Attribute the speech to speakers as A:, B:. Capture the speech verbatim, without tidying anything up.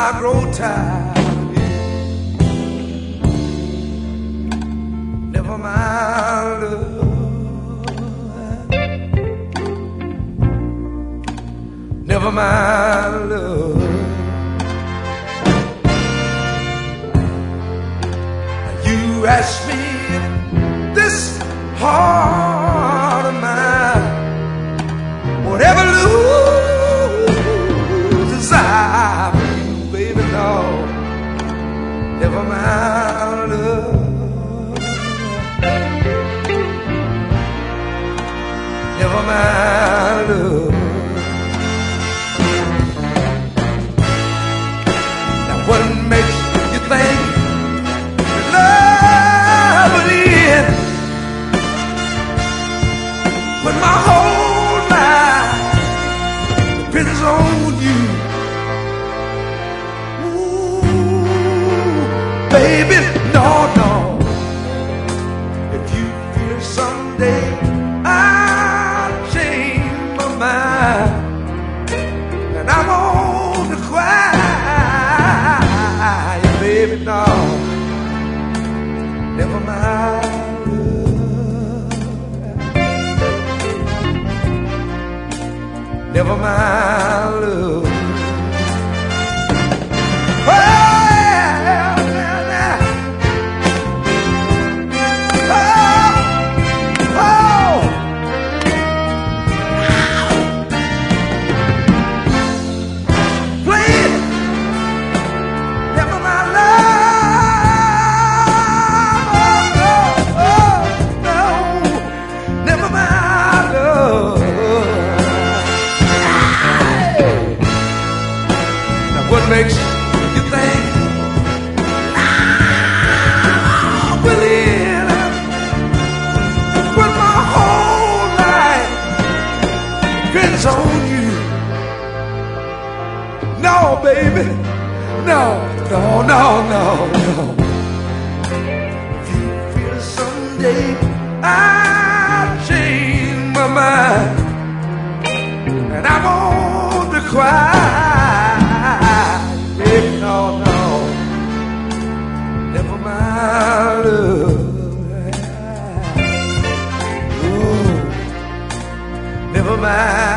A: I grow tired of you. Never mind, love. Never mind, love. You ask me if this heart of mine would ever lose desire for you, baby, no. Never mind, love. Never mind, love. Now what makes you think love would end when my whole life depends on you? Ooh, baby, no, no. If you feel someday I'll change my mind and I'm on to cry, baby, no. Never mind, love. Never mind, love. Oh, yeah, yeah, yeah. Oh, oh. Please, never mind, love. What makes you think I will end when my whole life depends on you? No, baby, no, no, no, no, no. If you feel someday I'll change my mind and I'm on to cry, no, no, never mind, love. Ooh, never mind.